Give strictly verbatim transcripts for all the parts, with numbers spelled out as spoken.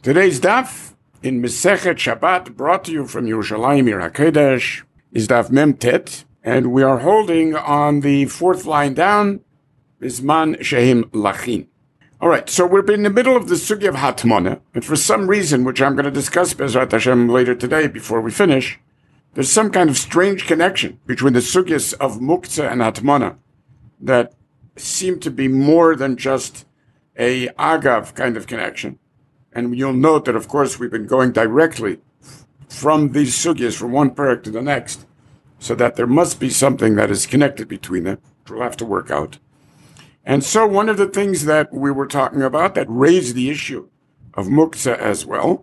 Today's daf in Masechet Shabbat, brought to you from Yerushalayim Ir HaKodesh, is daf Mem Tet, and we are holding on the fourth line down, Bisman Shehim Lachin. All right, so we're in the middle of the sugya of Hatmona, and for some reason, which I'm going to discuss Bezrat Hashem later today before we finish, there's some kind of strange connection between the sugyas of Muktzah and Hatmona that seem to be more than just a agav kind of connection. And you'll note that, of course, we've been going directly from these sugyas from one parak to the next, so that there must be something that is connected between them, which we'll have to work out. And so one of the things that we were talking about that raised the issue of muktzah as well,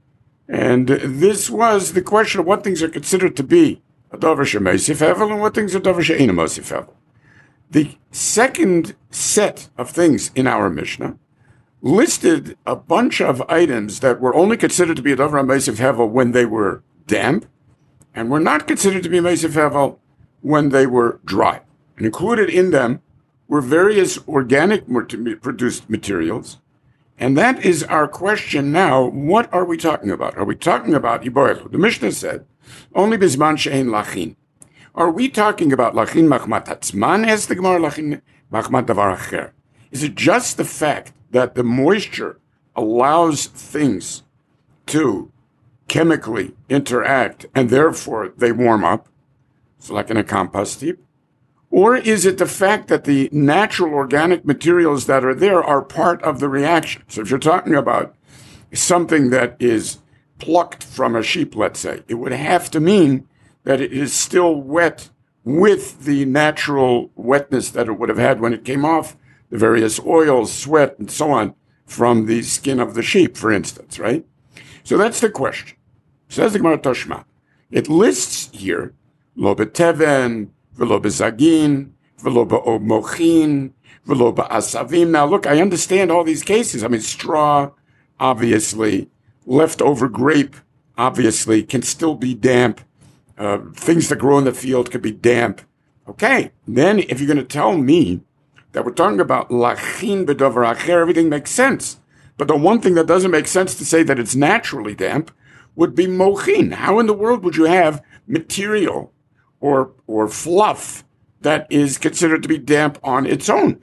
and this was the question of what things are considered to be a davar she'meisif hevel and what things are davar she'eino meisif hevel. The second set of things in our Mishnah listed a bunch of items that were only considered to be a davar meisif hevel when they were damp, and were not considered to be meisif hevel when they were dry. And included in them were various organic produced materials. And that is our question now. What are we talking about? Are we talking about Iboilu? The Mishnah said, only Bisman She'ein Lachin. Are we talking about Lachin Machmat Hatzman, as the Gemara, Lachin Machmat Davar Acher? Is it just the fact that the moisture allows things to chemically interact and therefore they warm up, so like in a compost heap? Or is it the fact that the natural organic materials that are there are part of the reaction? So if you're talking about something that is plucked from a sheep, let's say, it would have to mean that it is still wet with the natural wetness that it would have had when it came off, the various oils, sweat, and so on, from the skin of the sheep, for instance, right? So that's the question. Says the Gemara Toshma. It lists here, lo beteven, v'lo bezagin, v'lo be'omochin, v'lo be'asavim. Now look, I understand all these cases. I mean, straw, obviously, leftover grape, obviously, can still be damp. Uh, things that grow in the field could be damp. Okay, then if you're going to tell me that we're talking about lachin b'davar acher, everything makes sense. But the one thing that doesn't make sense to say that it's naturally damp would be mochin. How in the world would you have material or or fluff that is considered to be damp on its own?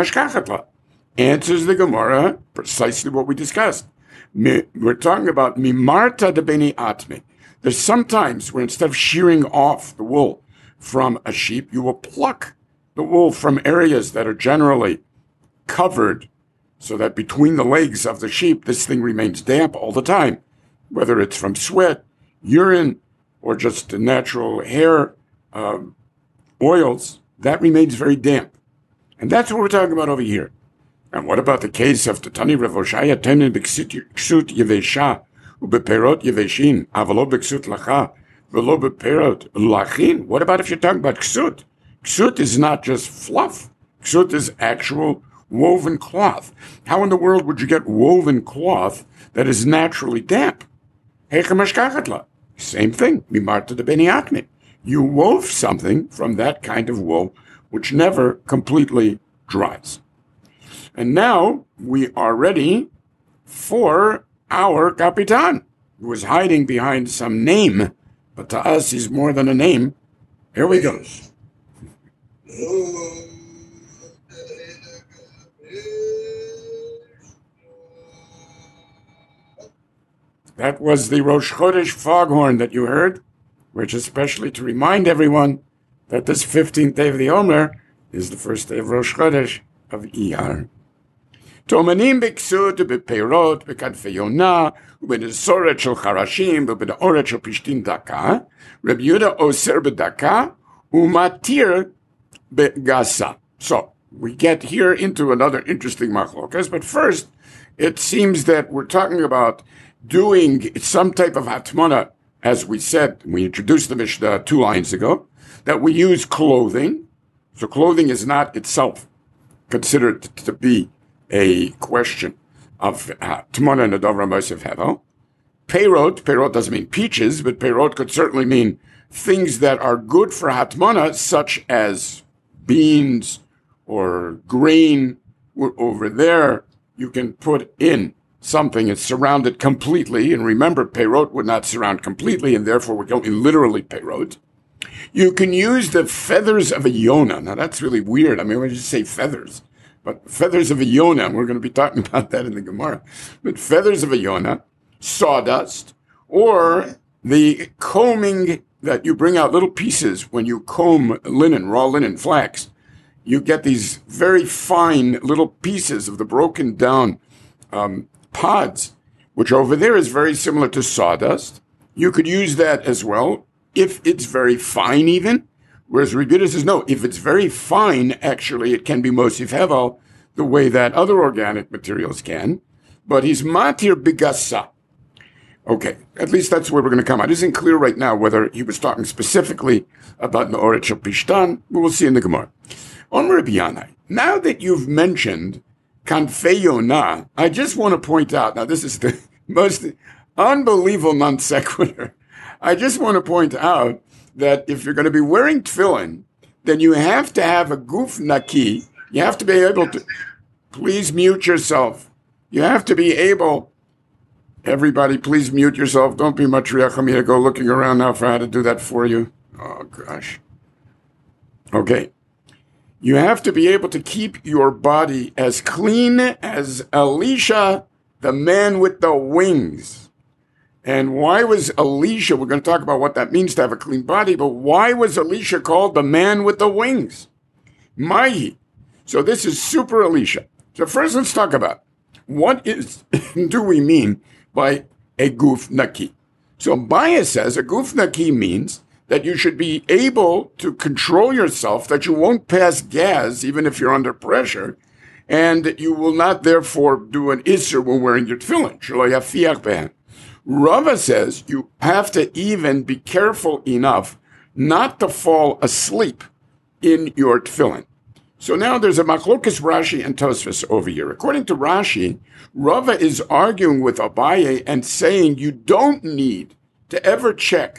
Answers the Gemara precisely what we discussed. We're talking about mimarta de beni atme. There's sometimes where instead of shearing off the wool from a sheep, you will pluck the wool from areas that are generally covered so that between the legs of the sheep, this thing remains damp all the time, whether it's from sweat, urine, or just the natural hair um, oils, that remains very damp. And that's what we're talking about over here. And what about the case of Tatani Rav Oshaya, Temin B'ksut Yevesha, Ubeperot Yeveshin, Avalo B'ksut Lacha, Velo Beperot Lachin? What about if you're talking about ksut? Ksut is not just fluff. Ksut is actual woven cloth. How in the world would you get woven cloth that is naturally damp? Same thing. Mimarta de beni atme. You wove something from that kind of wool which never completely dries. And now we are ready for our Kapitan, who is hiding behind some name, but to us he's more than a name. Here we go. That was the Rosh Chodesh foghorn that you heard, which is especially to remind everyone that this fifteenth day of the Omer is the first day of Rosh Chodesh of Iyar. Tomanim b'ksut b'peirot b'kadfei yonah u'b'nesoret shel charashim u'b'neoret shel pishtin daka Reb Yehuda oser b'daka u'matir b'gasa. So we get here into another interesting machlokas, but first it seems that we're talking about doing some type of hatmona, as we said, we introduced the Mishnah two lines ago, that we use clothing. So clothing is not itself considered to be a question of hatmona and a davar meisif hevel. Peirot, peirot doesn't mean peaches, but peirot could certainly mean things that are good for hatmona, such as beans or grain. Over there, you can put in something, it's surrounded completely. And remember, peirot would not surround completely, and therefore we're going literally peirot. You can use the feathers of a yonah. Now, that's really weird. I mean, we just say feathers. But feathers of a yonah, we're going to be talking about that in the Gemara. But feathers of a yonah, sawdust, or the combing that you bring out little pieces when you comb linen, raw linen, flax. You get these very fine little pieces of the broken down um, pods, which over there is very similar to sawdust. You could use that as well if it's very fine even. Whereas Rebbe says, no, if it's very fine, actually, it can be Mosif Hevel the way that other organic materials can. But he's Matir Bigasa. Okay, at least that's where we're going to come out. It isn't clear right now whether he was talking specifically about Neoret Shel Pishtan, but we'll see in the Gemara. On Rabbi Yanai, now that you've mentioned Kanfei Yonah, I just want to point out, now this is the most unbelievable non sequitur. I just want to point out that if you're going to be wearing tefillin, then you have to have a guf naki. You have to be able to, please mute yourself. You have to be able, everybody please mute yourself. Don't be matriach me to go looking around now for how to do that for you. Oh gosh. Okay. You have to be able to keep your body as clean as Elisha, the man with the wings. And why was Elisha, we're going to talk about what that means to have a clean body, but why was Elisha called the man with the wings? Mahi. So this is super Elisha. So first let's talk about what is, do we mean by a guf naki? So Baya says a guf naki means that you should be able to control yourself, that you won't pass gas even if you're under pressure, and that you will not therefore do an isser when wearing your tefillin. Shelo yafiach behen. Rava says you have to even be careful enough not to fall asleep in your tefillin. So now there's a machlokas Rashi and Tosfos over here. According to Rashi, Rava is arguing with Abaye and saying you don't need to ever check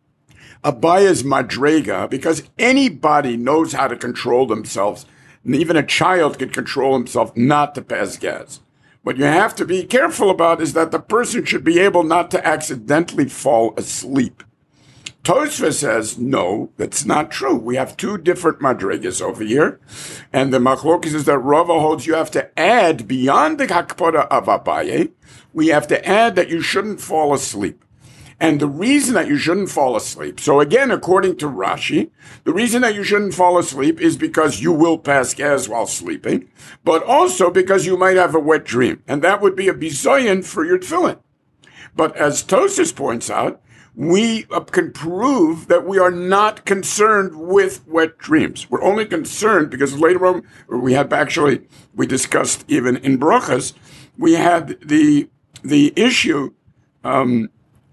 Abaye's madrega because anybody knows how to control themselves. And even a child can control himself not to pass gas. What you have to be careful about is that the person should be able not to accidentally fall asleep. Tosfos says, no, that's not true. We have two different madrigas over here. And the machlokes is that Rava holds you have to add beyond the hakpada of Abaye, we have to add that you shouldn't fall asleep. And the reason that you shouldn't fall asleep, so again, according to Rashi, the reason that you shouldn't fall asleep is because you will pass gas while sleeping, but also because you might have a wet dream. And that would be a bizoyan for your tefillin. But as Tosfos points out, we can prove that we are not concerned with wet dreams. We're only concerned because later on, we had actually, we discussed even in Brachas, we had the, the issue, um,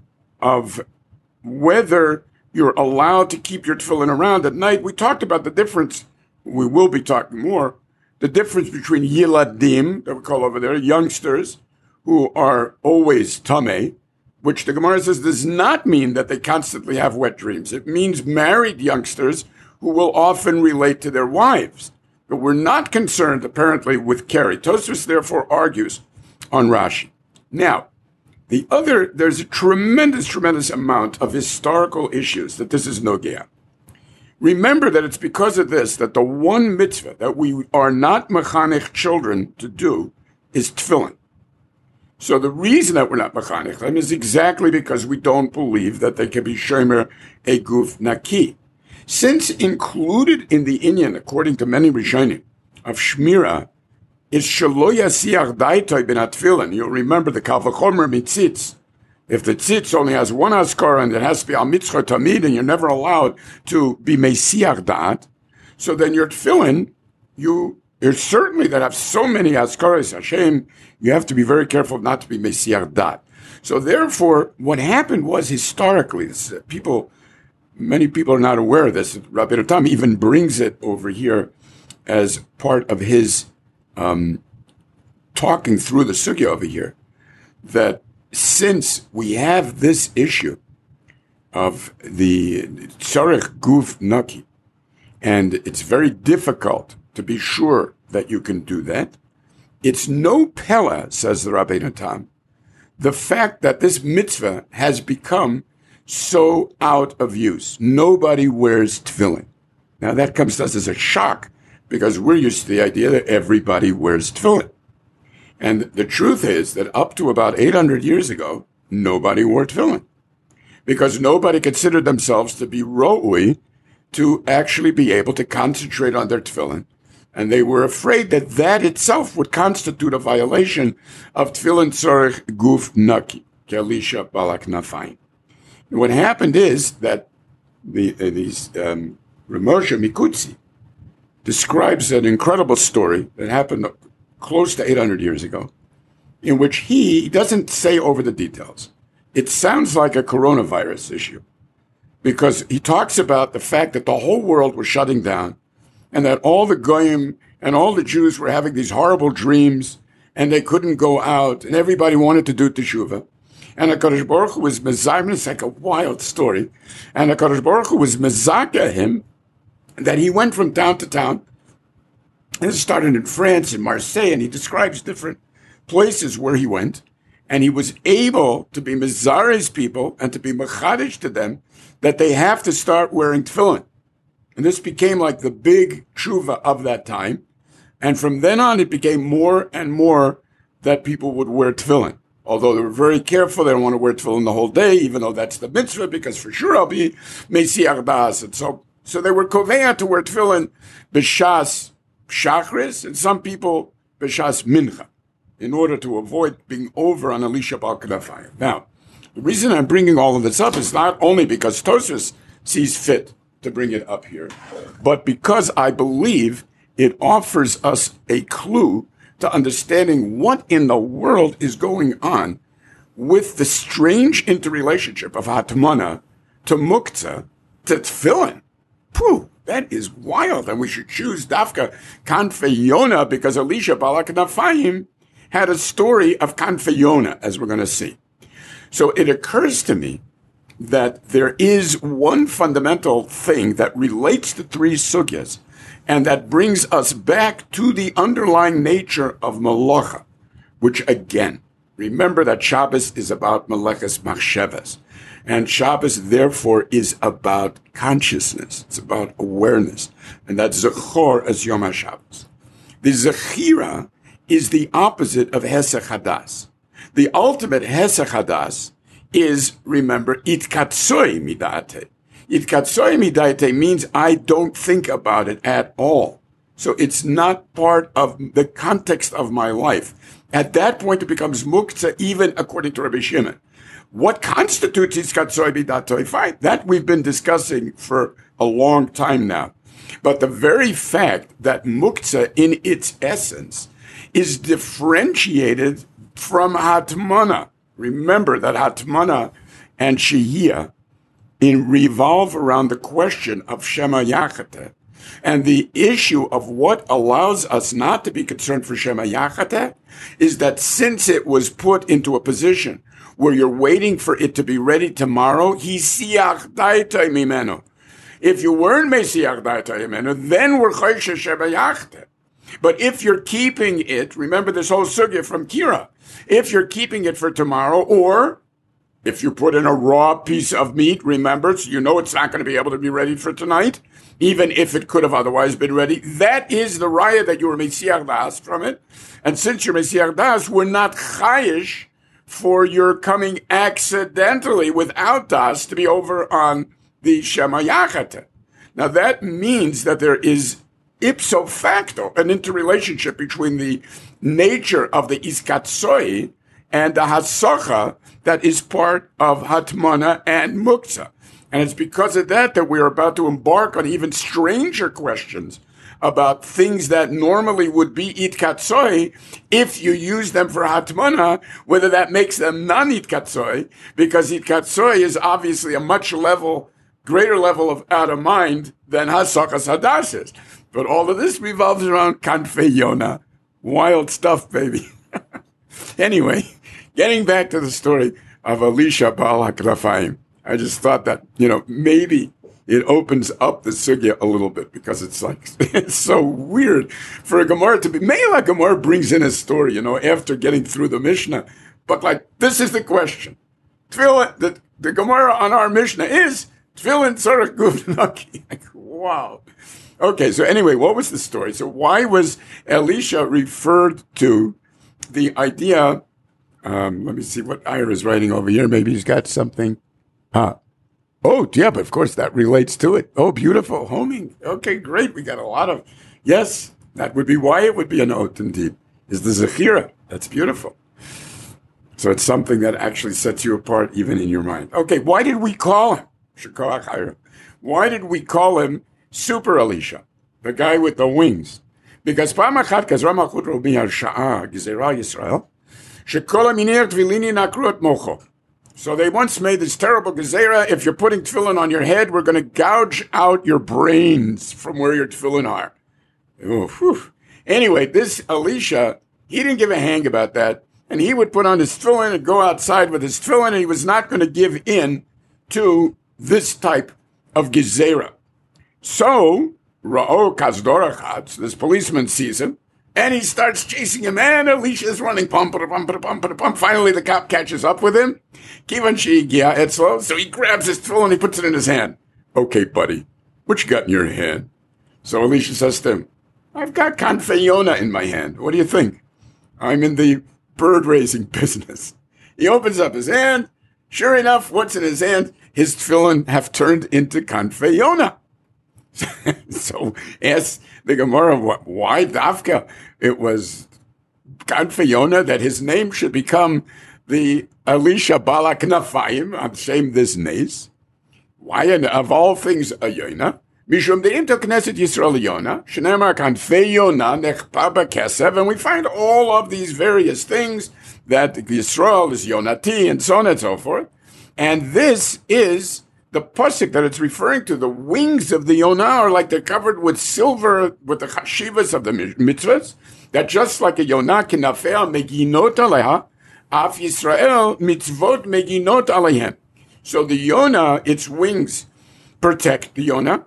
of whether you're allowed to keep your tefillin around at night. We talked about the difference, we will be talking more, the difference between yiladim, that we call over there, youngsters, who are always tameh, which the Gemara says does not mean that they constantly have wet dreams. It means married youngsters who will often relate to their wives. But we're not concerned, apparently, with Keri. Tosfos therefore argues on Rashi. Now, The other, there's a tremendous, tremendous amount of historical issues that this is nogea. Remember that it's because of this that the one mitzvah that we are not mechanech children to do is tefillin. So the reason that we're not mechanech them is exactly because we don't believe that they can be shomer a guf naki. Since included in the inyan, according to many Rishonim, of shmira, is shelo yasiach daitoi ben atfilin. You'll remember the kal v'chomer mitzitz. If the tzitz only has one askara and it has to be al mitzchah tamid, and you're never allowed to be mesiach dat, so then your tefillin, you you're certainly that have so many askaras Hashem, you have to be very careful not to be mesiach dat. So therefore, what happened was historically, this, uh, people, many people are not aware of this. Rabbi Tam even brings it over here as part of his Um, talking through the sugya over here, that since we have this issue of the tzarech guf naki, and it's very difficult to be sure that you can do that, It's no pella, says the Rabbeinu Tam, the fact that this mitzvah has become so out of use. Nobody wears tefillin. Now that comes to us as a shock because we're used to the idea that everybody wears tefillin. And the truth is that up to about eight hundred years ago, nobody wore tefillin because nobody considered themselves to be ro'ui to actually be able to concentrate on their tefillin. And they were afraid that that itself would constitute a violation of tefillin tzorich guf naki, kelisha balak nafayin. What happened is that the, uh, these um, Ramosha Mikutsi describes an incredible story that happened close to eight hundred years ago, in which he, he doesn't say over the details. It sounds like a coronavirus issue, because he talks about the fact that the whole world was shutting down, and that all the goyim and all the Jews were having these horrible dreams, and they couldn't go out, and everybody wanted to do teshuvah. And HaKadosh Baruch Hu was mezayim. It's like a wild story. And HaKadosh Baruch Hu was mezaka him that he went from town to town. And it started in France, in Marseille, and he describes different places where he went. And he was able to be mezares people and to be mechadish to them that they have to start wearing tefillin. And this became like the big tshuva of that time. And from then on, it became more and more that people would wear tefillin. Although they were very careful, they don't want to wear tefillin the whole day, even though that's the mitzvah, because for sure I'll be Mesiach Das. And so, so they were koveya to wear tefillin b'shas shachris, and some people b'shas mincha, in order to avoid being over on Elisha Bal Knafayim. Now, the reason I'm bringing all of this up is not only because Tosfos sees fit to bring it up here, but because I believe it offers us a clue to understanding what in the world is going on with the strange interrelationship of Hatmana to Muktzah to Tefillin. Pooh, that is wild. And we should choose Dafka Kanfei Yonah because Elisha Balak Nafayim had a story of Kanfei Yonah, as we're going to see. So it occurs to me that there is one fundamental thing that relates to three sugyas, and that brings us back to the underlying nature of Malacha, which again, remember that Shabbos is about Meleches Machshavas. And Shabbos, therefore, is about consciousness. It's about awareness. And that's Zechor as Yom HaShabbos. The Zechira is the opposite of Hesech Hadas. The ultimate Hesech Hadas is, remember, Itkatsoi Midate. Itkatsoi Midate means I don't think about it at all. So it's not part of the context of my life. At that point, it becomes Muktzah, even according to Rabbi Shimon. What constitutes Itkatsoi Midate? Fine. That we've been discussing for a long time now. But the very fact that Muktzah, in its essence, is differentiated from Hatmana. Remember that Hatmana and Shehiyah in revolve around the question of Shema Yachate and the issue of what allows us not to be concerned for Shema Yachate is that since it was put into a position where you're waiting for it to be ready tomorrow, Hisiach Daitay Mimeno. If you weren't Mesiach Daitay Mimeno, then we're Choyshe Shema Yachate. But if you're keeping it, remember this whole sugya from Kira, if you're keeping it for tomorrow, or if you put in a raw piece of meat, remember, so you know it's not going to be able to be ready for tonight, even if it could have otherwise been ready, that is the raya that you were Mesiach Das from it. And since you're Mesiach Das, we're not chayish for your coming accidentally without Das to be over on the Shema Yachate. Now that means that there is ipso facto an interrelationship between the nature of the Iskatsoi and the Hasacha that is part of Hatmana and Muktzah. And it's because of that that we're about to embark on even stranger questions about things that normally would be Itkatsoi if you use them for Hatmana, whether that makes them non-Itkatsoi, because Itkatsoi is obviously a much level, greater level of out of mind than Hasachas Hadas is. But all of this revolves around Kanfei Yonah. Wild stuff, baby. Anyway, getting back to the story of Elisha Baal HaKnafayim, I just thought that, you know, maybe it opens up the sugya a little bit because it's like, it's so weird for a Gemara to be, Mela Gemara brings in a story, you know, after getting through the Mishnah. But like, this is the question. Tefillin, the, the Gemara on our Mishnah is Tefillin Tzarech Guf Naki. Like, wow. Okay, so anyway, what was the story? So why was Elisha referred to the idea, um, let me see what Ira is writing over here. Maybe he's got something. Ah. Oh, yeah, but of course that relates to it. Oh, beautiful. Homing. Okay, great. We got a lot of, yes, that would be why it would be an oath indeed, is the Zechira. That's beautiful. So it's something that actually sets you apart even in your mind. Okay, why did we call him? Why did we call him Super Elisha, the guy with the wings? Because Pamachat Kazra Malchut Robi Sha'a Gezerah Yisrael, Shekol Aminir Tvilini Nakrut Mocho. So they once made this terrible gezerah, if you're putting tefillin on your head, we're going to gouge out your brains from where your tefillin are. Oh, anyway, this Elisha, he didn't give a hang about that. And he would put on his tefillin and go outside with his tefillin, and he was not going to give in to this type of gezerah. So, Ra'o Kazdorachat, this policeman sees him, and he starts chasing him, and Elisha's running, pump, pump, pump, pump, pump. Finally, the cop catches up with him. So he grabs his tefillin and he puts it in his hand. Okay, buddy, what you got in your hand? So Elisha says to him, I've got Kanfei Yonah in my hand. What do you think? I'm in the bird raising business. He opens up his hand. Sure enough, what's in his hand? His tefillin have turned into Kanfei Yonah. So ask the Gemara, why Dafka? It was Kanfei Yonah that his name should become the Elisha Balak Nafayim, I'm saying this nace. Why, and of all things, a Yonah? Mishum the Inter Knesset Yisrael Yonah, Shneimar Kanfei Yonah Nechpa B'Kesev, and we find all of these various things that Yisrael is Yonati and so on and so forth. And this is the pasuk that it's referring to. The wings of the Yonah are like they're covered with silver, with the chashivas of the mitzvahs, that just like a Yonah kinafea meginot aleha, af Yisrael mitzvot meginot alehem. So the Yonah, its wings protect the Yonah.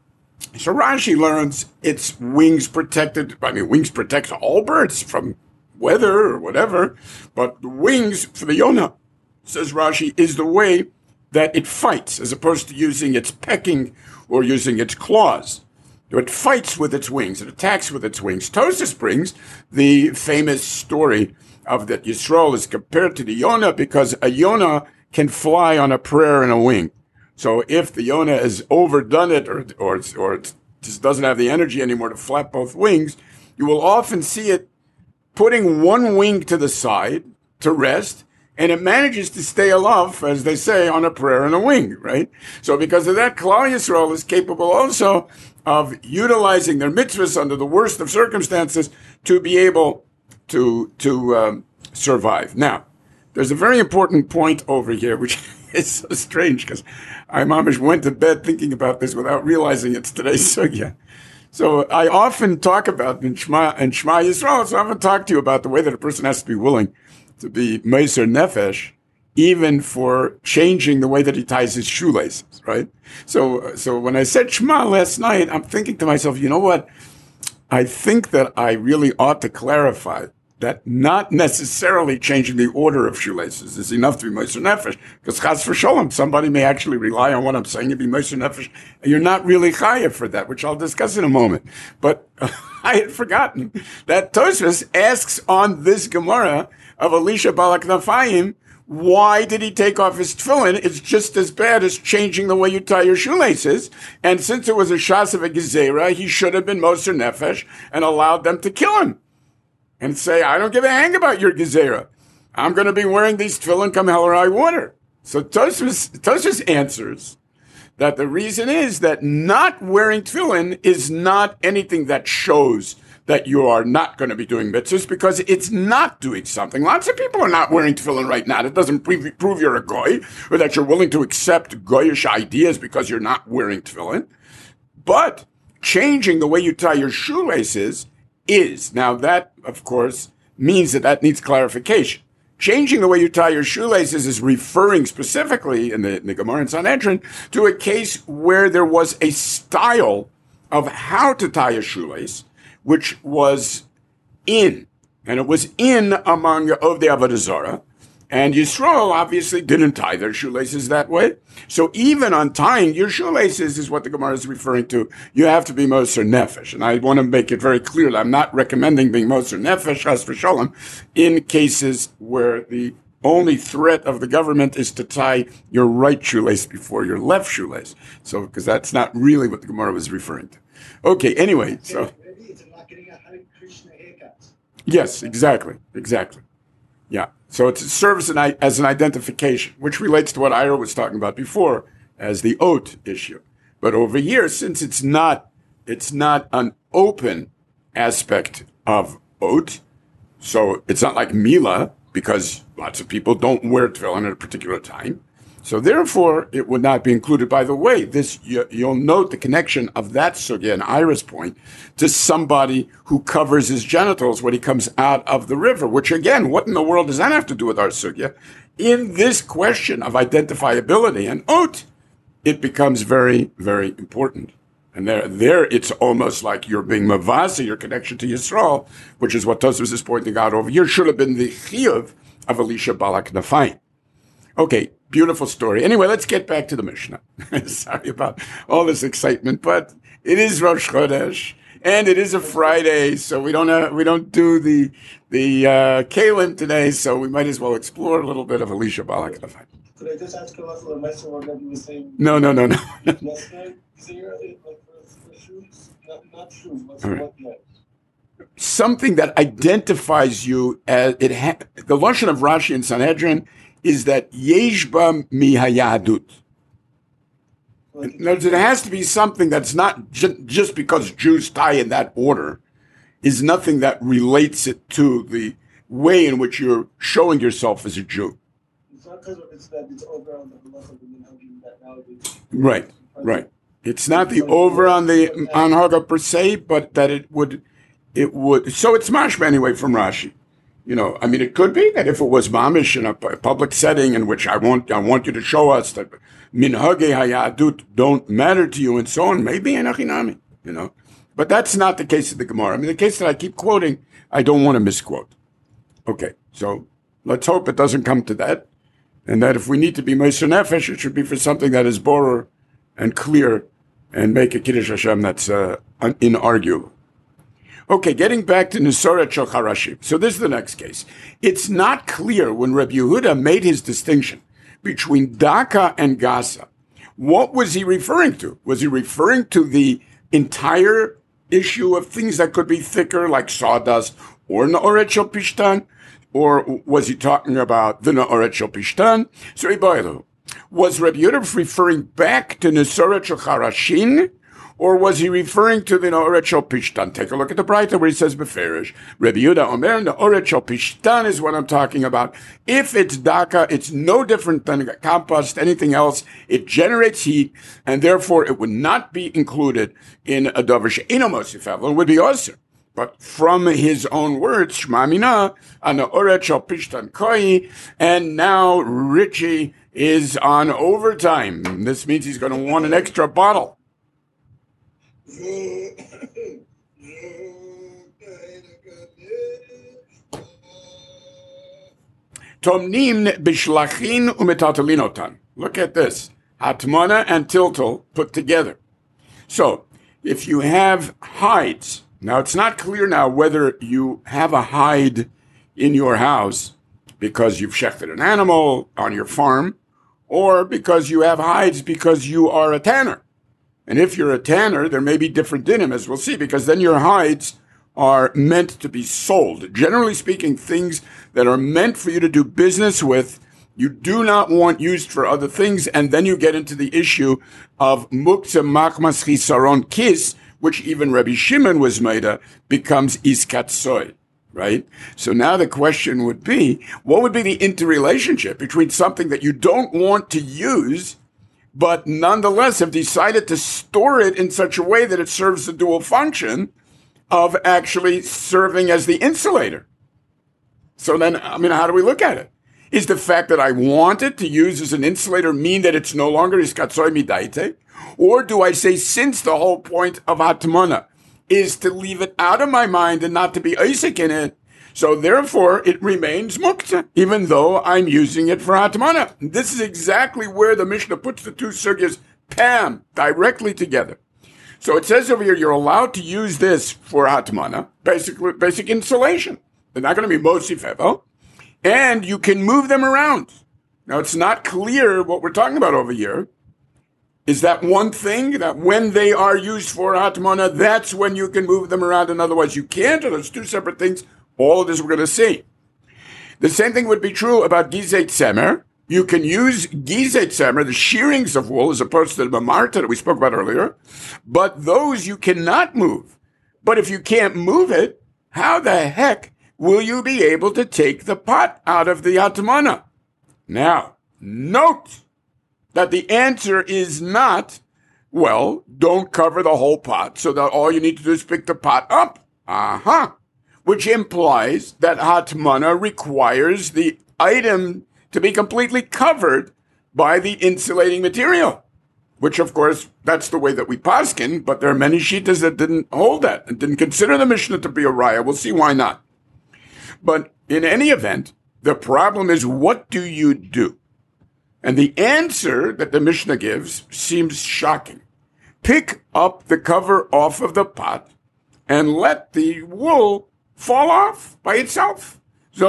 So Rashi learns its wings protected, I mean, wings protect all birds from weather or whatever, but the wings for the Yonah, says Rashi, is the way that it fights, as opposed to using its pecking or using its claws. It fights with its wings. It attacks with its wings. Tosfos brings the famous story of that Yisrael is compared to the Yonah because a Yonah can fly on a prayer and a wing. So if the Yonah has overdone it or, or, or it just doesn't have the energy anymore to flap both wings, you will often see it putting one wing to the side to rest, and it manages to stay aloft, as they say, on a prayer and a wing, right? So because of that, Klal Yisrael is capable also of utilizing their mitzvahs under the worst of circumstances to be able to to um, survive. Now, there's a very important point over here, which is so strange, because I mamish went to bed thinking about this without realizing it's today's sugya. So I often talk about in Shema, and Shema Yisrael, so I often talk to you about the way that a person has to be willing to be Meiser Nefesh, even for changing the way that he ties his shoelaces, right? So, so when I said Shema last night, I'm thinking to myself, you know what? I think that I really ought to clarify that not necessarily changing the order of shoelaces is enough to be Meiser Nefesh, because Chas v'Sholom, somebody may actually rely on what I'm saying to be Meiser Nefesh, and you're not really chayav for that, which I'll discuss in a moment. But uh, I had forgotten that Tosfos asks on this Gemara of Elisha Balak Nafayim, why did he take off his tefillin? It's just as bad as changing the way you tie your shoelaces. And since it was a shas of a gezerah, he should have been Moser Nefesh and allowed them to kill him and say, I don't give a hang about your gezerah. I'm going to be wearing these tefillin come hell or high water. So Tosfos, Tosfos answers that the reason is that not wearing tefillin is not anything that shows that you are not going to be doing mitzvahs, because it's not doing something. Lots of people are not wearing tefillin right now. That doesn't pre- prove you're a goy, or that you're willing to accept goyish ideas because you're not wearing tefillin. But changing the way you tie your shoelaces is. Now that, of course, means that that needs clarification. changing the way you tie your shoelaces is referring specifically in the, in the Gemara in Sanhedrin to a case where there was a style of how to tie a shoelace, which was in, and it was in among Ovdei Avodah Zarah. And Yisrael obviously didn't tie their shoelaces that way. So even untying your shoelaces is what the Gemara is referring to. You have to be Moser Nefesh. And I want to make it very clear that I'm not recommending being Moser Nefesh, Chas v'Shalom, in cases where the only threat of the government is to tie your right shoelace before your left shoelace. So, because that's not really what the Gemara was referring to. Okay, anyway, so. Yes, exactly, exactly. Yeah. So it serves an, as an identification, which relates to what Ira was talking about before as the oat issue. But over here, since it's not, it's not an open aspect of oat, so it's not like Mila, because lots of people don't wear tefillin at a particular time. So therefore, it would not be included. By the way, this you, you'll note the connection of that sugya and Ira's point to somebody who covers his genitals when he comes out of the river, which again, what in the world does that have to do with our sugya? In this question of identifiability and oat, it becomes very, very important. And there, there, it's almost like you're being mavasa, your connection to Yisrael, which is what Tosfos is pointing out over here, should have been the chiyuv of Elisha Balak Nafain. Okay, beautiful story. Anyway, let's get back to the Mishnah. Sorry about all this excitement, but it is Rosh Chodesh, and it is a Friday, so we don't uh, we don't do the the uh, Kalim today, so we might as well explore a little bit of Elisha Balak Nafain. Could I just ask you about the Meister that you were saying? No, no, no, no. Last night, is there like for, for shoes? Not, not shoes, what's All right. what yet? Something that identifies you as it. Ha- the lashon of Rashi in Sanhedrin is that yeshba mihayadut. In other words, it has to be something that's not ju- just because Jews tie in that order, is nothing that relates it to the way in which you're showing yourself as a Jew. It's not because it's that it's over on the loss of the minhagim that nowadays. Right, right. It's not the over on the on Haga per se, but that it would, it would. So it's mashma anyway from Rashi. You know, I mean, it could be that if it was mamish in a public setting in which I want, I want you to show us that minhagei hayadut don't matter to you and so on, maybe in achinami, you know. But that's not the case of the Gemara. I mean, the case that I keep quoting, I don't want to misquote. Okay, so let's hope it doesn't come to that. And that if we need to be Meiser Nefesh, it should be for something that is borer and clear and make a Kiddush Hashem that's uh, inarguable. Okay, getting back to Nesoret Shel Charashim. So this is the next case. It's not clear when Rabbi Yehuda made his distinction between Daka and Gaza. What was he referring to? Was he referring to the entire issue of things that could be thicker, like sawdust, or Neoret Shel Pishtan? Or was he talking about the Neoret Shel Pishtan? So, Ibaylu, was Rabbi Yehuda referring back to Nesoret Shel Charashim? Or was he referring to the Neoret Shel Pishtan? Take a look at the Braita where he says Beferish. Rabbi Yehuda Omer, Neoret Shel Pishtan is what I'm talking about. If it's Daka, it's no different than compost, anything else. It generates heat, and therefore it would not be included in a Dover She'ino Mosif Avon. It would be also. But from his own words, Shema Mina, Neoret Shel Pishtan Koi, and now Richie is on overtime. This means he's going to want an extra bottle. Tomnim bishlachin umetatolinotan. Look at this. Hatmana and tiltal put together. So, if you have hides, now it's not clear now whether you have a hide in your house because you've shechted an animal on your farm, or because you have hides because you are a tanner. And if you're a tanner, there may be different dinim, as we'll see, because then your hides are meant to be sold. Generally speaking, things that are meant for you to do business with, you do not want used for other things, and then you get into the issue of muktzeh machmas chisaron kis, which even Rabbi Shimon was made of, becomes iskat soy, right? So now the question would be, what would be the interrelationship between something that you don't want to use but nonetheless have decided to store it in such a way that it serves the dual function of actually serving as the insulator? So then, I mean, how do we look at it? Is the fact that I want it to use as an insulator mean that it's no longer iskatzoi midaite? Or do I say, since the whole point of hatmana is to leave it out of my mind and not to be Isaac in it, so therefore it remains mukta, even though I'm using it for hatmana? This is exactly where the Mishnah puts the two sugyas, pam, directly together. So it says over here, you're allowed to use this for hatmana, basically basic insulation. They're not going to be mosi fevel, and you can move them around. Now, it's not clear what we're talking about over here. Is that one thing, that when they are used for hatmana, that's when you can move them around, and otherwise you can't, or there's two separate things? All of this we're going to see. The same thing would be true about gizet tzemer. You can use gizet tzemer, the shearings of wool, as opposed to the mamarta that we spoke about earlier, but those you cannot move. But if you can't move it, how the heck will you be able to take the pot out of the hatmana? Now, note that the answer is not, well, don't cover the whole pot so that all you need to do is pick the pot up. Uh-huh. Which implies that hatmana requires the item to be completely covered by the insulating material. Which, of course, that's the way that we paskin, but there are many shittas that didn't hold that and didn't consider the Mishnah to be a raya. We'll see why not. But in any event, the problem is, what do you do? And the answer that the Mishnah gives seems shocking. Pick up the cover off of the pot and let the wool fall off by itself.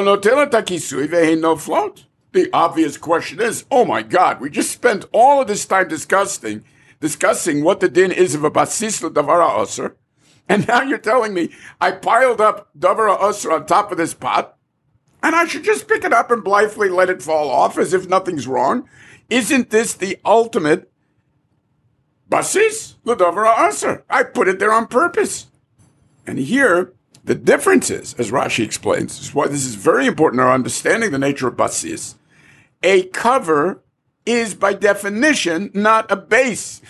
No float. The obvious question is, oh my God, we just spent all of this time discussing, discussing what the din is of a basis l'davara osir. And now you're telling me I piled up davara osir on top of this pot, and I should just pick it up and blithely let it fall off as if nothing's wrong? Isn't this the ultimate basis l'davara osir? I put it there on purpose. And here, the difference is, as Rashi explains, is why this is very important, our understanding the nature of basis. A cover is, by definition, not a base.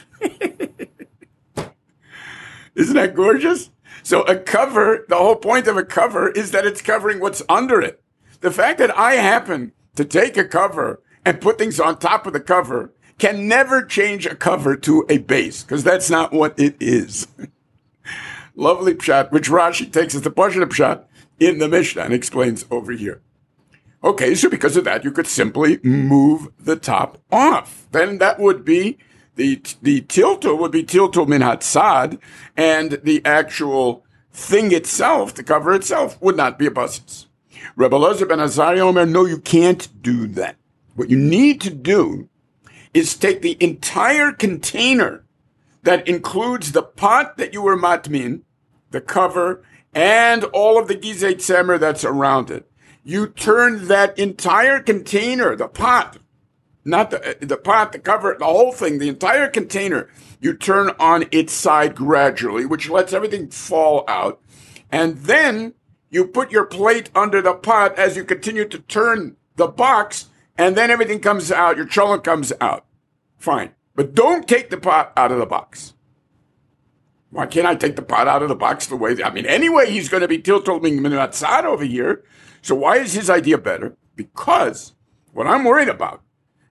Isn't that gorgeous? So a cover, the whole point of a cover is that it's covering what's under it. The fact that I happen to take a cover and put things on top of the cover can never change a cover to a base, because that's not what it is. Lovely pshat, which Rashi takes as the portion of pshat in the Mishnah and explains over here. Okay, so because of that, you could simply move the top off. Then that would be, the the tiltul would be tiltul min hatzad, and the actual thing itself, the cover itself, would not be a basis. Rebbe Elazar ben Azariah Omer, no, you can't do that. What you need to do is take the entire container that includes the pot that you were matmin, the cover, and all of the gizet tzemer that's around it. You turn that entire container, the pot, not the, the pot, the cover, the whole thing, the entire container, you turn on its side gradually, which lets everything fall out. And then you put your plate under the pot as you continue to turn the box, and then everything comes out, your cholent comes out. Fine. But don't take the pot out of the box. Why can't I take the pot out of the box the way, I mean, anyway, he's going to be tiltul min hatzad over here. So why is his idea better? Because what I'm worried about,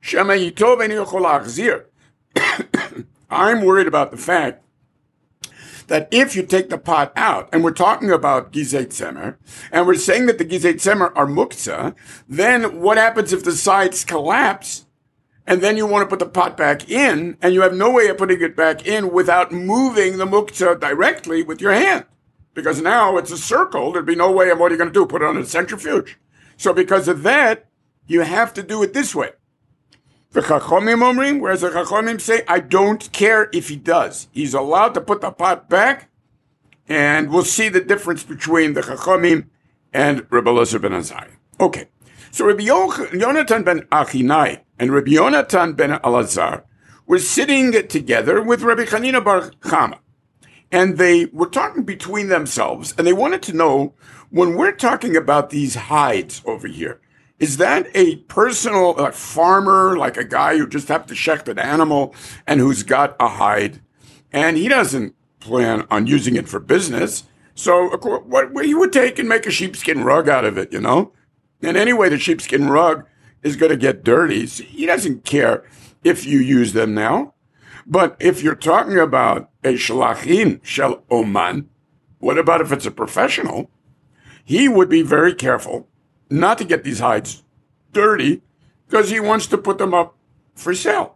I'm worried about the fact that if you take the pot out, and we're talking about gizet tzemer, and we're saying that the gizet tzemer are muktzah, then what happens if the sides collapse, and then you want to put the pot back in, and you have no way of putting it back in without moving the muktzah directly with your hand? Because now it's a circle, there'd be no way of what are you going to do, put it on a centrifuge. So because of that, you have to do it this way. The Chachomim omrim, whereas the Chachomim say, I don't care if he does. He's allowed to put the pot back, and we'll see the difference between the Chachomim and Rebbe Elazar ben Azariah. Okay, so Rabbi Yonatan ben Achinai and Rabbi Yonatan ben Elazar were sitting together with Rabbi Chanina bar Chama. And they were talking between themselves, and they wanted to know, when we're talking about these hides over here, is that a personal a farmer, like a guy who just happened to shecht an animal and who's got a hide, and he doesn't plan on using it for business, so what he would take and make a sheepskin rug out of it, you know? And anyway, the sheepskin rug is going to get dirty. So he doesn't care if you use them now. But if you're talking about a shalachin shel oman, what about if it's a professional? He would be very careful not to get these hides dirty because he wants to put them up for sale.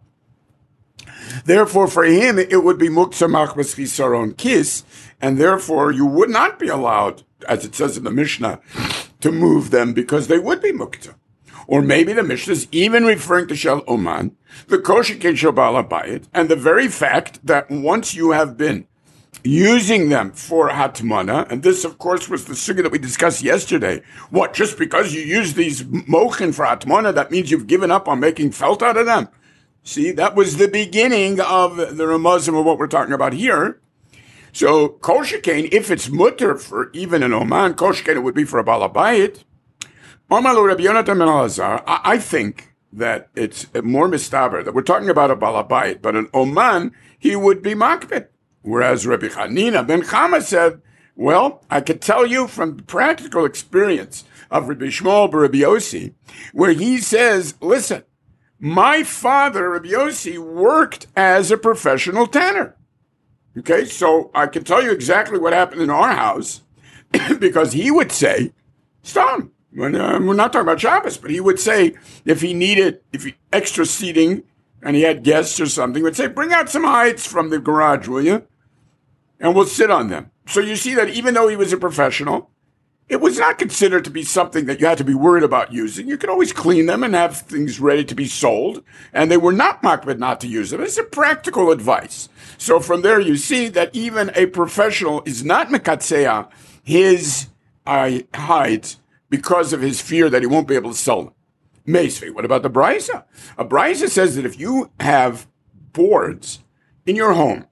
Therefore, for him, it would be muktzah machbas chisaron kis, and therefore you would not be allowed, as it says in the Mishnah, to move them because they would be muktzah. Or maybe the Mishnah is even referring to shel oman, the kosher ken shel baal habayit, and the very fact that once you have been using them for hatmana, and this, of course, was the sugya that we discussed yesterday. What, just because you use these mochin for hatmana, that means you've given up on making felt out of them? See, that was the beginning of the ramazim of what we're talking about here. So, kol shekain, if it's mutter for even an oman, kol shekain, it would be for a baal habayit. Omalu Rabbi Yonatan ben Elazar, I think that it's more mistaber, that we're talking about a baal habayit, but an oman, he would be makbid. Whereas Rabbi Chanina ben Chama said, well, I could tell you from practical experience of Rabbi Shmuel ben Rabbi Yossi, where he says, listen, my father, Rabbi Yossi, worked as a professional tanner. Okay, so I can tell you exactly what happened in our house, because he would say, stone. When, uh, we're not talking about Shabbos, but he would say, if he needed if he, extra seating, and he had guests or something, he would say, bring out some hides from the garage, will you? And we'll sit on them. So you see that even though he was a professional, it was not considered to be something that you had to be worried about using. You could always clean them and have things ready to be sold. And they were not makbid not to use them. It's a practical advice. So from there you see that even a professional is not mekatseya his uh, hides because of his fear that he won't be able to sell them. Meisvei, what about the Brisa? A Brisa says that if you have boards in your home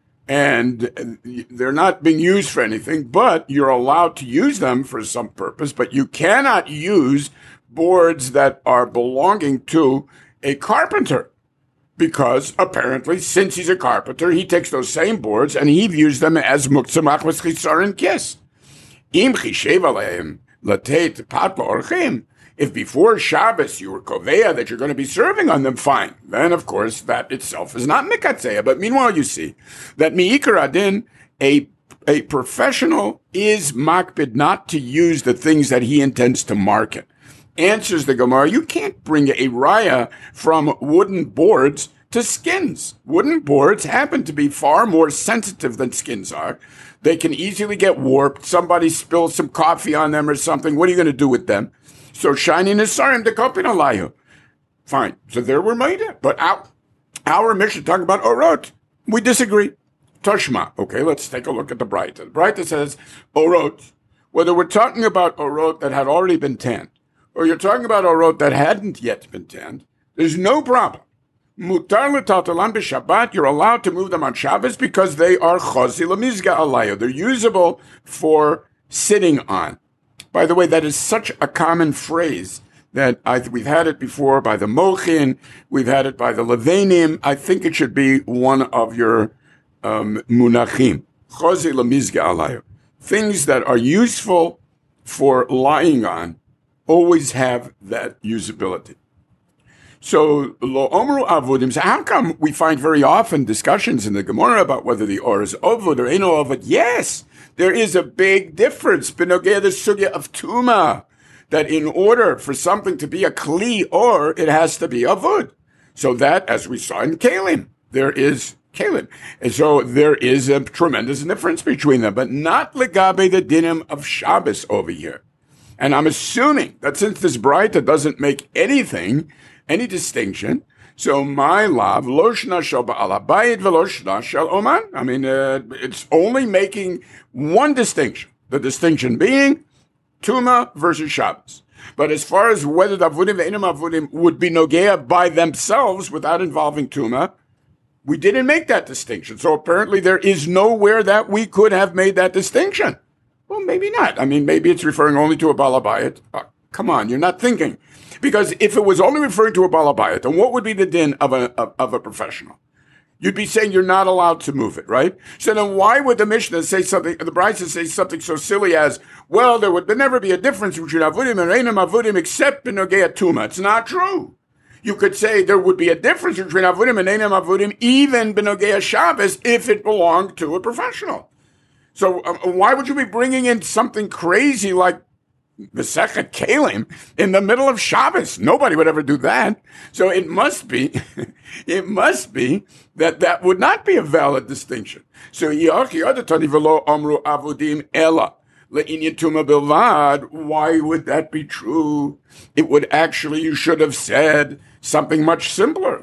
and they're not being used for anything, but you're allowed to use them for some purpose, but you cannot use boards that are belonging to a carpenter because apparently, since he's a carpenter, he takes those same boards and he views them as muktzah machbas chisaron kis. Im chishev aleim latet pat la'orchim. If before Shabbos you were koveya that you're going to be serving on them, fine. Then, of course, that itself is not mikatzeya. But meanwhile, you see that mi'ikar adin, a a professional is makbid not to use the things that he intends to market. Answers the Gemara, you can't bring a raya from wooden boards to skins. Wooden boards happen to be far more sensitive than skins are. They can easily get warped. Somebody spills some coffee on them or something. What are you going to do with them? So shiny nesarim dekopin alayu. Fine. So there we're made it. But our, our mission talking about orot. We disagree. Toshma. Okay, let's take a look at the Braita. The Braita says orot. Whether we're talking about orot that had already been tanned, or you're talking about orot that hadn't yet been tanned, there's no problem. Mutar l'tatalam b'Shabbat, you're allowed to move them on Shabbos because they are chosi l'mizga alayu. They're usable for sitting on. By the way, that is such a common phrase that I, we've had it before by the Mochin, we've had it by the Levanim. I think it should be one of your um, munachim. Chosi l'mizga alayu. Things that are useful for lying on always have that usability. So, lo omru avudim. So how come we find very often discussions in the Gemara about whether the or is ovud or eno ovud? Yes, there is a big difference. Benogea the sugya of tuma, that in order for something to be a kli or, it has to be avud. So that, as we saw in Kalim, there is Kalim. And so there is a tremendous difference between them, but not legabe the dinim of Shabbos over here. And I'm assuming that since this Braita doesn't make anything, any distinction, so my lav, lo shna shel ba'al habayit v'lo shna shel oman. I mean, uh, it's only making one distinction. The distinction being Tuma versus Shabbos. But as far as whether the avudim ve'enim avudim would be nogea by themselves without involving Tuma, we didn't make that distinction. So apparently there is nowhere that we could have made that distinction. Well, maybe not. I mean, maybe it's referring only to a baal habayit. Uh, come on, you're not thinking. Because if it was only referring to a baal habayit, then what would be the din of a of, of a professional? You'd be saying you're not allowed to move it, right? So then why would the Mishnah say something, the Brisa say something so silly as, well, there would never be a difference between Avudim and Reinim Avudim except B'nogei Tuma. It's not true. You could say there would be a difference between Avudim and Reinim Avudim even B'nogei Shabbos if it belonged to a professional. So um, why would you be bringing in something crazy like Masechet Kelim in the middle of Shabbos? Nobody would ever do that. So it must be, it must be that that would not be a valid distinction. So amru avudim ella le'inyan tuma bilvad. Why would that be true? It would actually, you should have said something much simpler.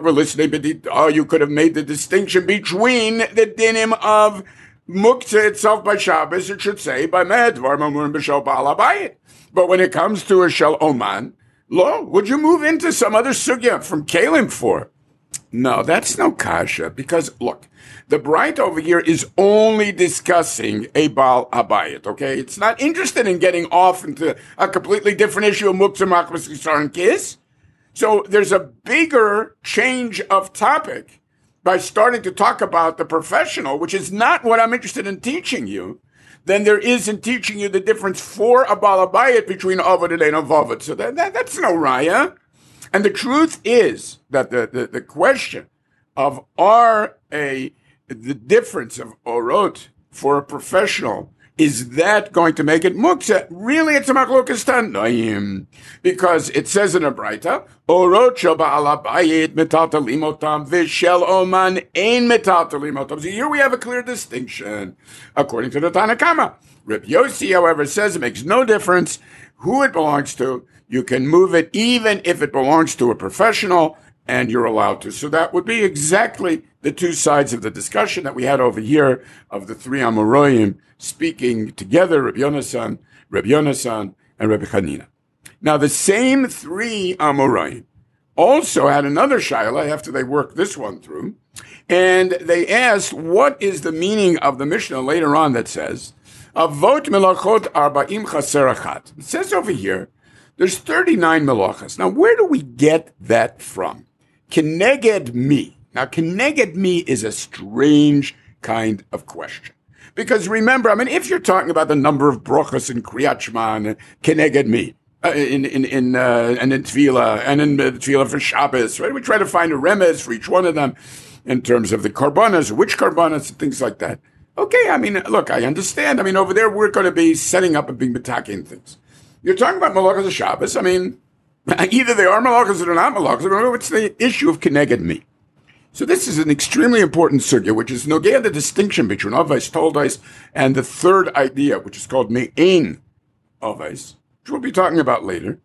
Oh, you could have made the distinction between the dinim of Muktzah itself by Shabbos, it should say by Medvar Mamurim B'Shel Ba'al Habayit. But when it comes to a Shel Oman, lo, would you move into some other sugya from Kalim for? No, that's no kasha, because look, the Bright over here is only discussing a Baal Habayit, okay? It's not interested in getting off into a completely different issue of Muktzah, Machmas, Yisar, and Kiss. So there's a bigger change of topic by starting to talk about the professional, which is not what I'm interested in teaching you, than there is in teaching you the difference for a Baal Habayit between Avad and Ein Avad. So that, that, that's no raya. And the truth is that the, the, the question of are a the difference of orot for a professional, is that going to make it muktzah? Really, it's a machlokas tanoim, because it says in a Braita, orot shel ba'al habayit metaltalim otam v'shel oman ein metaltalim otam. So here we have a clear distinction, according to the Tanna Kama. Reb Yossi, however, says it makes no difference who it belongs to. You can move it even if it belongs to a professional, and you're allowed to. So that would be exactly the two sides of the discussion that we had over here of the three Amoraim speaking together, Rabbi Yonasan, Rabbi Yonasan, and Rabbi Chanina. Now, the same three Amoraim also had another shaila after they worked this one through, and they asked, what is the meaning of the Mishnah later on that says, Avot melachot arba'im chaser achat. It says over here, there's thirty-nine melachas. Now, where do we get that from? Keneged mi. Now, keneged mi is a strange kind of question. Because remember, I mean, if you're talking about the number of brachas in Kriyat Shema and keneged mi, uh, in, in, in, uh, and in Tefillah, and in uh, Tefillah for Shabbos, right? We try to find a remez for each one of them in terms of the karbanas, which karbanas, and things like that. Okay, I mean, look, I understand. I mean, over there, we're going to be setting up and being metaking things. You're talking about malachas of Shabbos. I mean, either they are malachas or they're not malachas. What's the issue of keneged mi? So this is an extremely important sugya, which is nogea the distinction between avos, toldais, and the third idea, which is called me'ein avos, which we'll be talking about later.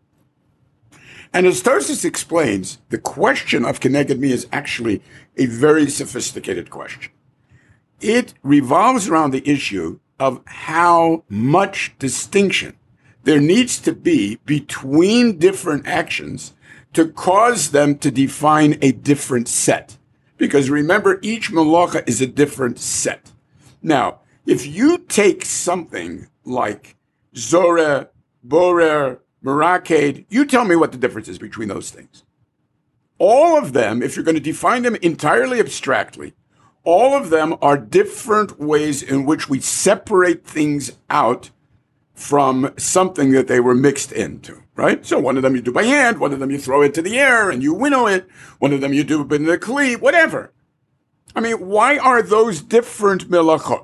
And as Tosfos explains, the question of keneged mi is actually a very sophisticated question. It revolves around the issue of how much distinction there needs to be between different actions to cause them to define a different set. Because remember, each malacha is a different set. Now, if you take something like Zoreh, Borer, Meraked, you tell me what the difference is between those things. All of them, if you're going to define them entirely abstractly, all of them are different ways in which we separate things out from something that they were mixed into, right? So one of them you do by hand, one of them you throw into the air and you winnow it, one of them you do in the kli, whatever. I mean, why are those different melachot?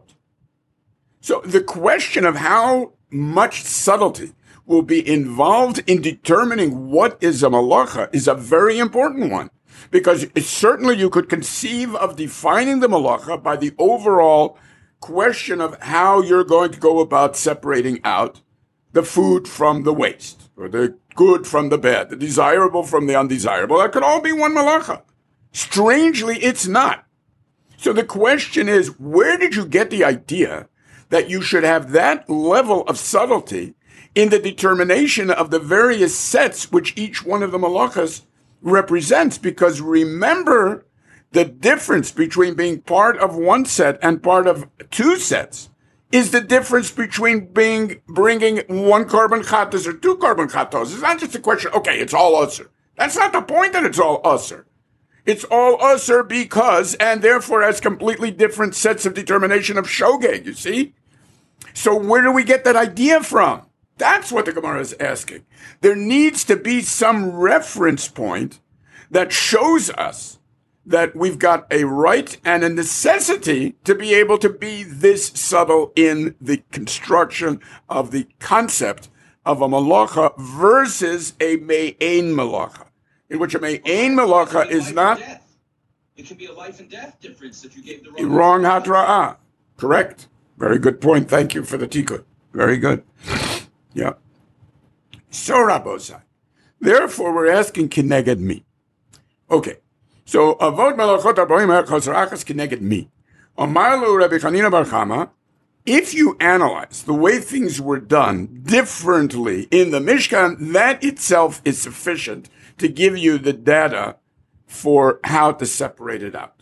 So the question of how much subtlety will be involved in determining what is a malacha is a very important one, because it, certainly you could conceive of defining the malacha by the overall question of how you're going to go about separating out the food from the waste, or the good from the bad, the desirable from the undesirable. That could all be one malacha. Strangely, it's not. So the question is, where did you get the idea that you should have that level of subtlety in the determination of the various sets which each one of the malachas represents? Because remember, the difference between being part of one set and part of two sets is the difference between being bringing one carbon chatos or two carbon chatos. It's not just a question, okay, it's all usher. That's not the point that it's all usher. It's all usher because, and therefore has completely different sets of determination of shogeg, you see? So where do we get that idea from? That's what the Gemara is asking. There needs to be some reference point that shows us that we've got a right and a necessity to be able to be this subtle in the construction of the concept of a malacha versus a me'ain malacha, in which a me'ain malacha is not... It can be a life and death difference if you gave the wrong wrong... hadra'ah. Correct. Very good point. Thank you for the tikkun. Very good. Yeah. So, Rabbosai, therefore we're asking kineged me. Okay. So, avod malachot arboim chazrachas kineged me. Amarlu Rabbi Chanina bar Chama, if you analyze the way things were done differently in the Mishkan, that itself is sufficient to give you the data for how to separate it out.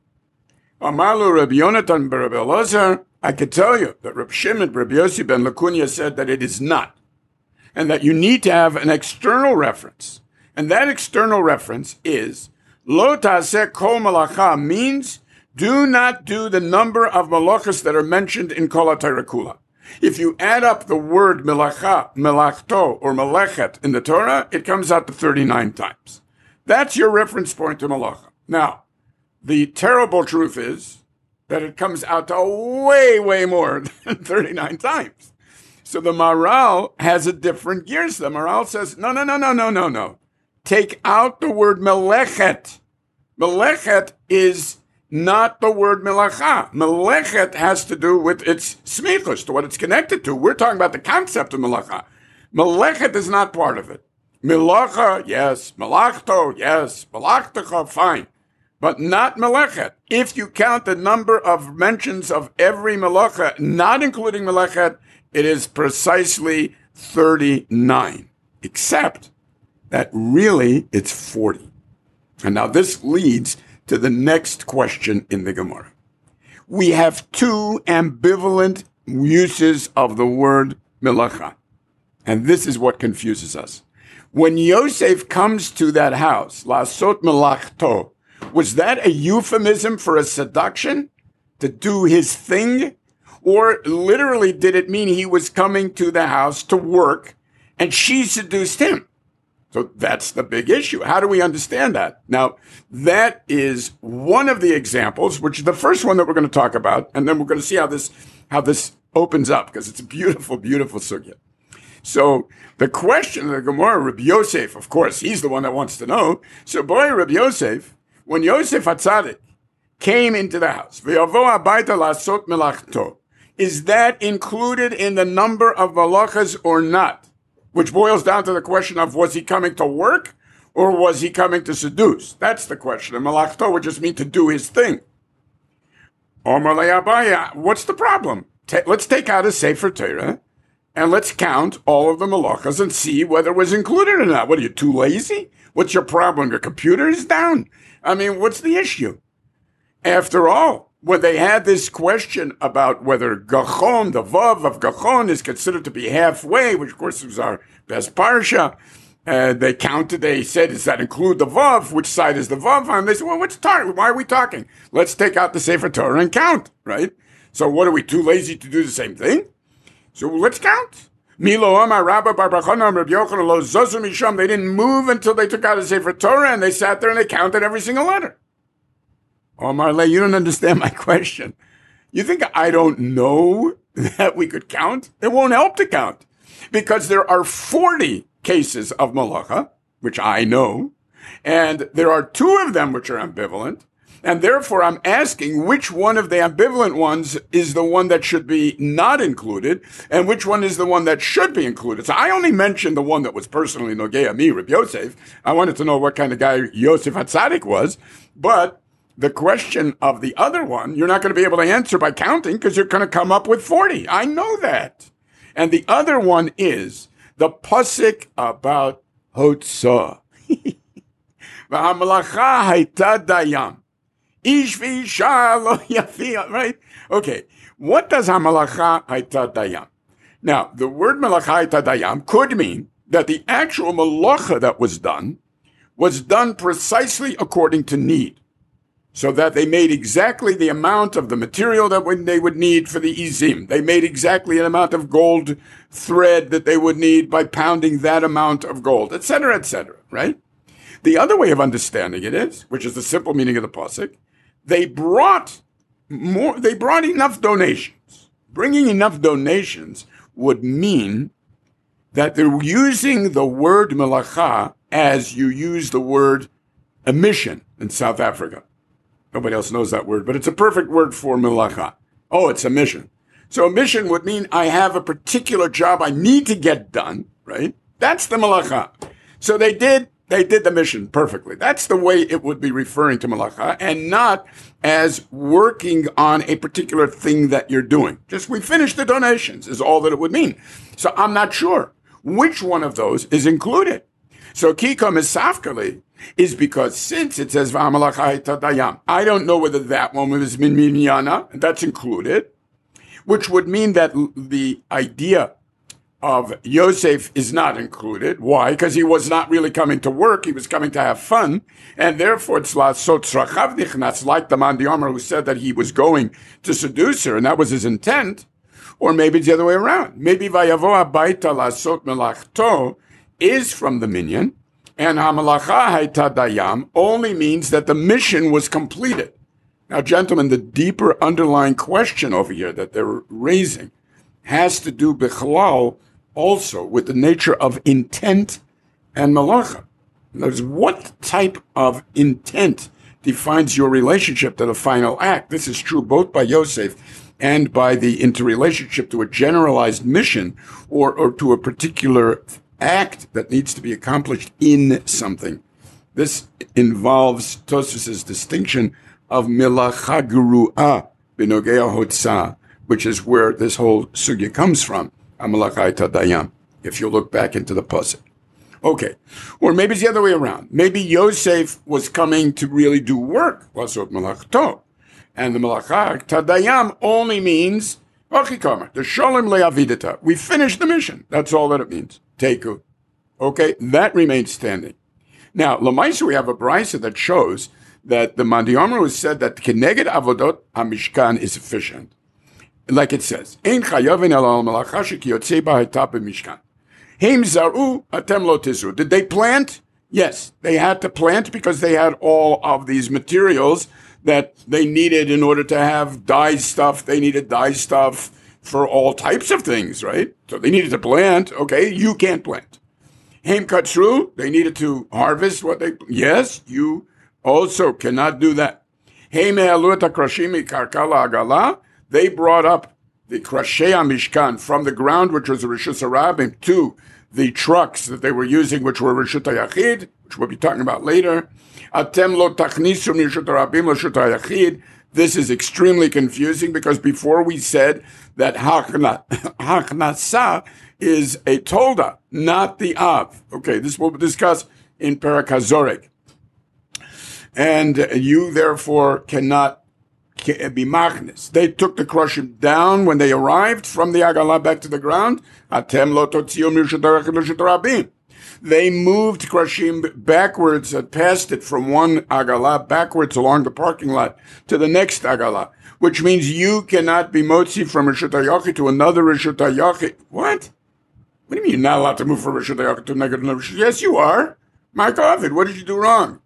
Amarlu Rabbi Yonatan bar Rabbi Elazar, I could tell you that Rabbi Shimon Rabbi Yossi ben Lakunya said that it is not, and that you need to have an external reference. And that external reference is Lo ta'aseh kol malacha, means do not do the number of malachas that are mentioned in Kol HaTorah Kula. If you add up the word melacha, melachto, or melechet in the Torah, it comes out to thirty-nine times. That's your reference point to malacha. Now, the terrible truth is that it comes out to way, way more than thirty-nine times. So the Maharal has a different gear. The Maharal says, no, no, no, no, no, no, no. Take out the word melechet. Melechet is not the word melacha. Melechet has to do with its smichus, to what it's connected to. We're talking about the concept of melacha. Melechet is not part of it. Melacha, yes. Melachto, yes. Melachtecha, fine. But not melechet. If you count the number of mentions of every melacha, not including melechet, it is precisely thirty-nine. Except that really it's forty. And now this leads to the next question in the Gemara. We have two ambivalent uses of the word melacha. And this is what confuses us. When Yosef comes to that house, la'asot melachto, was that a euphemism for a seduction? To do his thing? Or literally did it mean he was coming to the house to work and she seduced him? So that's the big issue. How do we understand that? Now, that is one of the examples, which is the first one that we're going to talk about, and then we're going to see how this how this opens up, because it's a beautiful, beautiful sugya. So the question of the Gemara, Rabbi Yosef, of course, he's the one that wants to know. So boy, Rabbi Yosef, when Yosef HaTzadik came into the house, v'yavo habayta la'asot melachto, is that included in the number of malachas or not? Which boils down to the question of, was he coming to work or was he coming to seduce? That's the question. And melachto would just mean to do his thing. Omar le'abaya, what's the problem? Ta- let's take out a Sefer Torah and let's count all of the malachas and see whether it was included or not. What, are you too lazy? What's your problem? Your computer is down? I mean, what's the issue? After all, when they had this question about whether Gachon, the Vav of Gachon, is considered to be halfway, which of course was our best parsha, uh, they counted, they said, does that include the Vav? Which side is the Vav on? They said, well, what's tar- why are we talking? Let's take out the Sefer Torah and count, right? So what, are we too lazy to do the same thing? So let's count. Milo Amar Rabba Bar Bachana Rabbi Yochanan Lo Zozu Misham. They didn't move until they took out the Sefer Torah, and they sat there and they counted every single letter. Oh, Marley, you don't understand my question. You think I don't know that we could count? It won't help to count, because there are forty cases of malacha, which I know, and there are two of them which are ambivalent, and therefore I'm asking which one of the ambivalent ones is the one that should be not included, and which one is the one that should be included. So I only mentioned the one that was personally nogea me, Rabbi Yosef. I wanted to know what kind of guy Yosef HaTzadik was, but the question of the other one, you're not going to be able to answer by counting, because you're going to come up with forty. I know that. And the other one is the pasuk about Hotzah. V'hamalacha hayta dayam. Ish v'isha lo yafia, right? Okay. What does hamalacha hayta dayam? Now, the word malacha hayta dayam could mean that the actual malacha that was done was done precisely according to need, so that they made exactly the amount of the material that they would need for the izim. They made exactly an amount of gold thread that they would need by pounding that amount of gold, et cetera, et cetera, right? The other way of understanding it is, which is the simple meaning of the pasuk, they brought more, they brought enough donations. Bringing enough donations would mean that they're using the word melacha as you use the word emission in South Africa. Nobody else knows that word, but it's a perfect word for melacha. Oh, it's a mission. So a mission would mean I have a particular job I need to get done, right? That's the melacha. So they did, they did the mission perfectly. That's the way it would be referring to melacha, and not as working on a particular thing that you're doing. Just we finished the donations is all that it would mean. So I'm not sure which one of those is included. So Kika Misafkali is because since it says V'amalachai Tadayam, I don't know whether that one was Min Minyana, and that's included, which would mean that the idea of Yosef is not included. Why? Because he was not really coming to work, he was coming to have fun, and therefore it's Lasot Tzrachav Nichnas, like the Man Diomer who said that he was going to seduce her, and that was his intent. Or maybe it's the other way around. Maybe Vayavo Abaita Lasot Melachto is from the minyan, and Hamalacha Haytadayam only means that the mission was completed. Now, gentlemen, the deeper underlying question over here that they're raising has to do bichlal also with the nature of intent and malacha. In other words, what type of intent defines your relationship to the final act? This is true both by Yosef and by the interrelationship to a generalized mission or, or to a particular act that needs to be accomplished in something. This involves Tosfos's distinction of milacha geru'ah b'nogea hotzah, which is where this whole sugya comes from, Amalachai Tadayam, if you look back into the pasuk. Okay, or maybe it's the other way around. Maybe Yosef was coming to really do work, lasot malachto, and the Malachai Tadayam only means Achikamer, the Shalom Le'avidata. We finished the mission. That's all that it means. Teku. Okay, that remains standing. Now, Lamaisa, we have a brisa that shows that the Mandi Omer who said that Keneged Avodot HaMishkan is sufficient. Like it says, Ein chayavin el al malacha shekiyotzei b'hayta b'mishkan. Heim zaru atem lo tizru. Did they plant? Yes, they had to plant because they had all of these materials that they needed in order to have dye stuff. They needed dye stuff for all types of things, right? So they needed to plant. Okay, you can't plant. Heim katsru, they needed to harvest what they, yes, you also cannot do that. Heim e'alut ha'krashim karkala agala, they brought up the krashei mishkan from the ground, which was the Rishus HaRabim, to the trucks that they were using, which were Rishut HaYachid, which we'll be talking about later. Atem lo tachnisu Rishut HaRabim lo Rishut HaYachid. This is extremely confusing because before we said that Haknasa is a Tolda, not the Av. Okay, this we'll discuss in Perek HaZorek. And you therefore cannot be machnis. They took the Krushim down when they arrived from the Agalah back to the ground. Atem lo totziu Rishut HaRabim. They moved Krushim backwards and passed it from one Agalah backwards along the parking lot to the next Agalah, which means you cannot be motzi from Rishut HaYachid to another Rishut HaYachid. What? What do you mean you're not allowed to move from Rishut HaYachid to another Rishut? Yes, you are. Mark Ovid, what did you do wrong?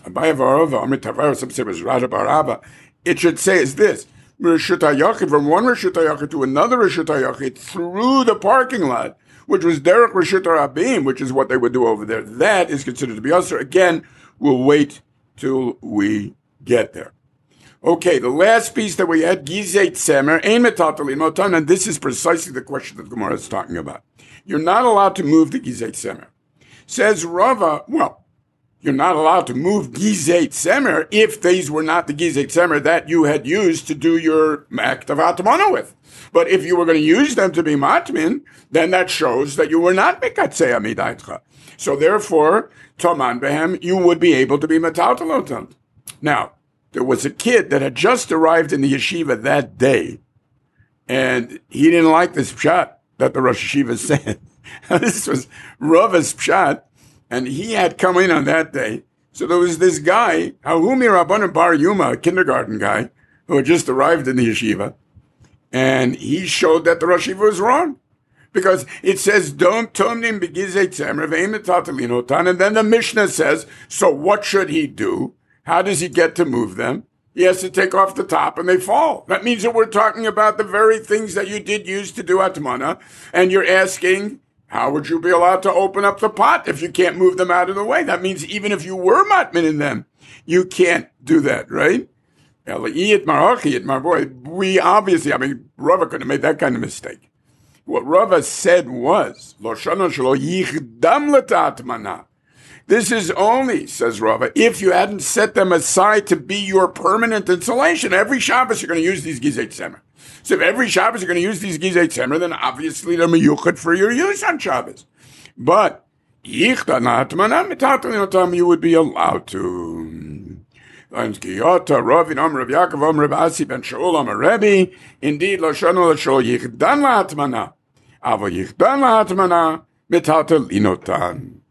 It should say is this, Rishut HaYachid, from one Rishut HaYachid to another Rishut HaYachid through the parking lot, which was Derek Rishut HaRabim, which is what they would do over there. That is considered to be usher. Again, we'll wait till we get there. Okay, the last piece that we had, Gizei Tzemer, Ein Metatalin Motan, and this is precisely the question that Gemara is talking about. You're not allowed to move the Gizei Tzemer. Says Rava, well, you're not allowed to move Gizei Tzemer if these were not the Gizei Tzemer that you had used to do your act of Atmana with. But if you were going to use them to be matmin, then that shows that you were not mekatzei amidaitcha. So therefore, toman behem, you would be able to be metaltalotant. Now, there was a kid that had just arrived in the yeshiva that day, and he didn't like this pshat that the Rosh Yeshiva said. This was Rava's pshat, and he had come in on that day. So there was this guy, Hahumi Rabbanan Bar Yuma, a kindergarten guy, who had just arrived in the yeshiva, and he showed that the Rosh Yeshiva was wrong. Because it says, don't tomnim begizei tzemer ve'im, and then the Mishnah says, so what should he do? How does he get to move them? He has to take off the top and they fall. That means that we're talking about the very things that you did use to do atmana, and you're asking, how would you be allowed to open up the pot if you can't move them out of the way? That means even if you were matmin in them, you can't do that, right? We obviously, I mean, Rava couldn't have made that kind of mistake. What Rava said was, this is only, says Rava, if you hadn't set them aside to be your permanent insulation. Every Shabbos you're going to use these gizei tzemer. So if every Shabbos you're going to use these gizei tzemer, then obviously they're meyuchad for your use on Shabbos. But you would be allowed to. Indeed, Lashon Lashon Yichdan La'atmana, Avo Yichdan La'atmana, Metatel Inotan.